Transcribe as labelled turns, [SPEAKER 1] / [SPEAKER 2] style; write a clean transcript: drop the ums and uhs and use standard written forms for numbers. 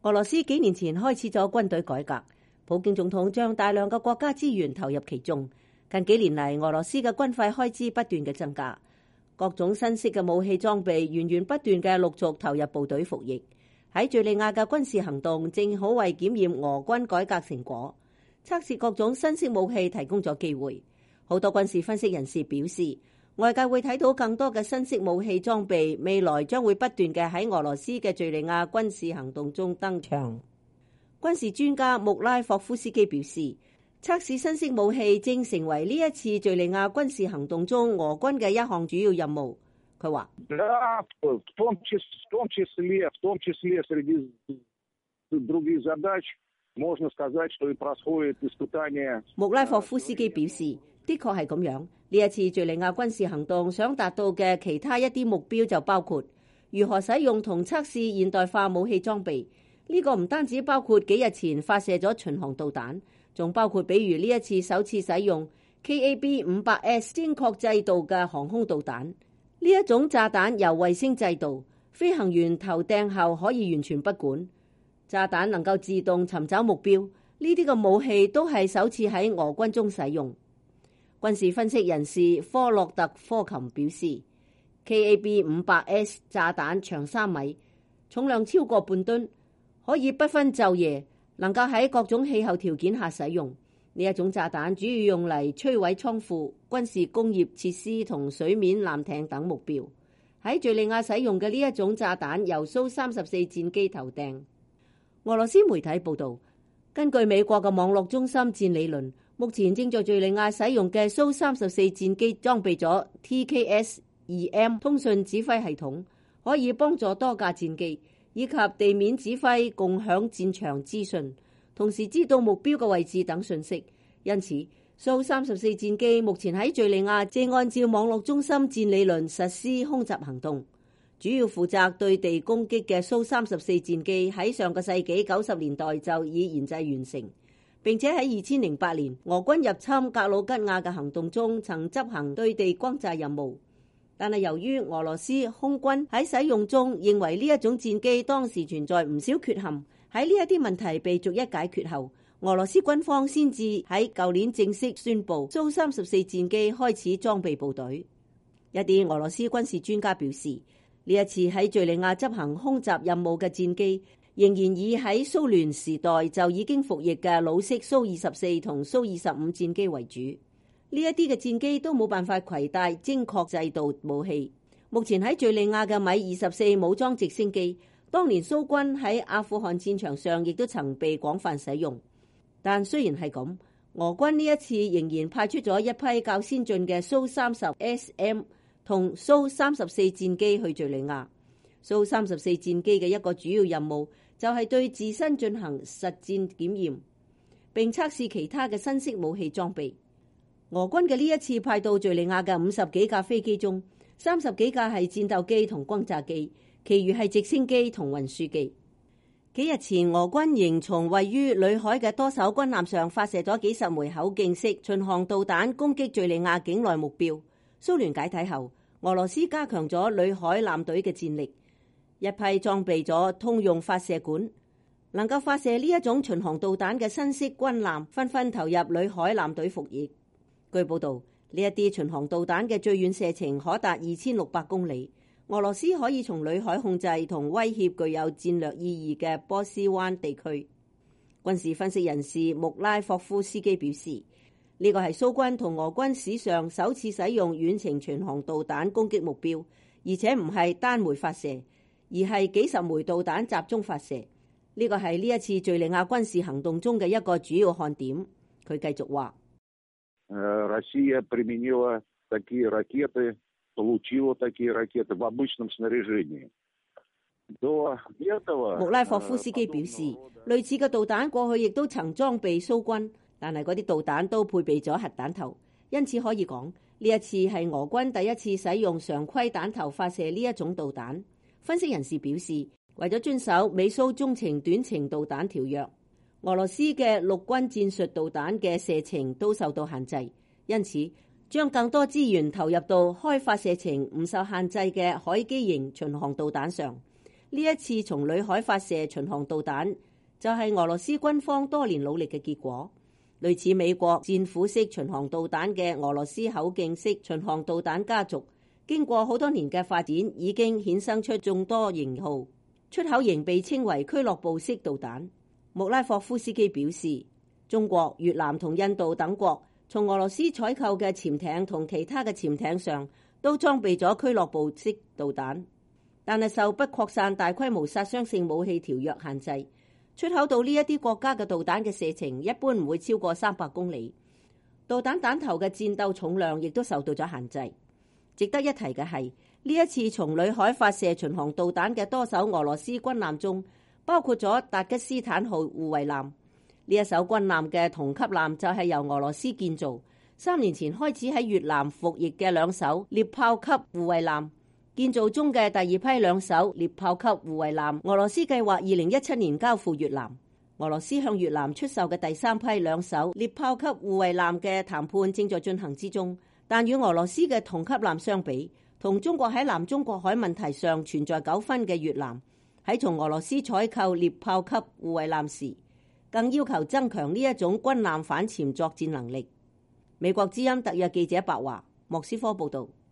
[SPEAKER 1] 俄羅斯幾年前開始咗軍隊改革，普京總統將大量嘅國家資源投入其中。近幾年嚟，俄羅斯嘅軍費開支不斷嘅增加，各種新式嘅武器裝備源源不斷嘅陸續投入部隊服役。喺敘利亞嘅軍事行動正好為檢驗俄軍改革成果、測試各種新式武器提供咗機會。好多軍事分析人士表示，外界會睇到更多嘅新式武器裝備，未來將會不斷嘅喺俄羅斯嘅敘利亞軍事行動中登場。軍事專家穆拉霍夫斯基表示，測試新式武器正成為呢一次敘利亞軍事行動中俄軍嘅一項主要任務。佢話：穆拉霍夫斯基表示，的確係咁樣。呢一次敘利亞軍事行動想達到嘅其他一啲目標就包括如何使用同測試現代化武器裝備。呢個唔單止包括幾日前發射咗巡航導彈，仲包括比如呢一次首次使用 KAB-500S 精確制導嘅航空導彈。呢一種炸彈由衛星製導，飛行員投掟後可以完全不管，炸彈能夠自動尋找目標。呢啲嘅武器都係首次喺俄軍中使用。軍事分析人士科洛特科琴表示， KAB-500S 炸彈長3米，重量超過半噸，可以不分晝夜，能夠喺各種氣候條件下使用。呢一種炸彈主要用嚟摧毀倉庫、軍事工業設施同水面艦艇等目標。喺敘利亞使用嘅呢一種炸彈由蘇34戰機投掟。俄羅斯媒體報道，根據美國嘅網絡中心戰理論，目前正在敘利亞使用嘅蘇34戰機裝備咗 TKS-2M 通訊指揮系統，可以幫助多架戰機以及地面指揮共享戰場資訊，同時知道目標嘅位置等信息。因此，蘇34戰機目前喺敘利亞正按照網絡中心戰理論實施空襲行動。主要負責對地攻擊嘅蘇34戰機喺上個世紀90年代就已研製完成，並且喺2008年俄軍入侵格魯吉亞嘅行動中曾執行對地轟炸任務。但係由於俄羅斯空軍喺使用中認為呢一種戰機當時存在唔少缺陷，喺呢一啲問題被逐一解決後，俄羅斯軍方先至喺舊年正式宣布蘇34戰機開始裝備部隊。一啲俄羅斯軍事專家表示，呢一次喺敘利亞執行空襲任務嘅戰機仍然以喺蘇聯時代就已經服役嘅老式蘇24同蘇25戰機為主。呢一啲嘅戰機都冇辦法攜帶精確制導武器。目前喺敘利亞嘅米24武裝直升機，當年蘇軍喺阿富汗戰場上亦都曾被廣泛使用。但雖然係咁，俄軍呢一次仍然派出咗一批較先進嘅蘇30 SM同蘇34戰機去敘利亞。蘇34戰機嘅一個主要任務就係對自身進行實戰檢驗，並測試其他嘅新式武器裝備。俄軍嘅呢一次派到敘利亞嘅50幾架飛機中，30幾架係戰鬥機同轟炸機，其餘係直升機同運輸機。幾日前，俄軍仍從位於裏海嘅多艘軍艦上發射咗幾十枚口徑式巡航導彈攻擊敘利亞境內目標。蘇聯解體後，俄羅斯加強咗裏海艦隊嘅戰力，一批裝備咗通用發射管，能夠發射呢一種巡航導彈嘅新式軍艦紛紛投入裏海艦隊服役。據報道，呢一啲巡航導彈嘅最遠射程可達2600公里。俄羅斯可以從裏海控制同威脅具有戰略意義嘅波斯灣地區。軍事分析人士穆拉霍夫斯基表示，呢個係蘇軍同俄軍史上首次使用遠程巡航導彈攻擊目標，而且唔係單枚發射，而係幾十枚導彈集中發射。呢個係呢一次敘利亞軍事行動中嘅一個主要看點。佢繼續話：
[SPEAKER 2] Россия применила такие ракеты, получила такие ракеты в обычном снаряжении.
[SPEAKER 1] 穆拉霍夫斯基表示，類似嘅導彈過去亦都曾裝備蘇軍，但係嗰啲導彈都配備咗核彈頭，因此可以講呢一次係俄軍第一次使用常規彈頭發射呢一種導彈。分析人士表示，為咗遵守美蘇中程短程導彈條約，俄羅斯嘅陸軍戰術導彈嘅射程都受到限制，因此將更多資源投入到開發射程唔受限制嘅海基型巡航導彈上。呢呢一次從裏海發射巡航導彈就係俄羅斯軍方多年努力嘅結果。類似美國戰斧式巡航導彈嘅俄羅斯口徑式巡航導彈家族，經過好多年嘅發展，已經衍生出眾多型號，出口型被稱為俱樂部式導彈。穆拉霍夫斯基表示，中國、越南同印度等國從俄羅斯採購嘅潛艇同其他嘅潛艇上都裝備咗俱樂部式導彈。但係受不擴散大規模殺傷性武器條約限制，出口到呢一啲國家嘅導彈嘅射程一般唔會超過300公里。導彈彈頭嘅戰鬥重量亦都受到咗限制。值得一提嘅係，呢一次從裏海發射巡航導彈嘅多艘俄羅斯軍艦中，包括咗達吉斯坦號護衛艦。呢一艘軍艦嘅同級艦就係由俄羅斯建造，3年前開始喺越南服役嘅2艘獵豹級護衛艦。建造中嘅第二批2艘獵豹級護衛艦，俄羅斯計劃2017年交付越南。俄羅斯向越南出售嘅第3批2艘獵豹級護衛艦嘅談判正在進行之中，但與俄羅斯嘅同級艦相比，同中國喺南中國海問題上存在糾紛嘅越南，喺從俄羅斯採購獵豹級護衛艦時，更要求增強呢一種軍艦反潛作戰能力。美國之音特約記者白華，莫斯科報道。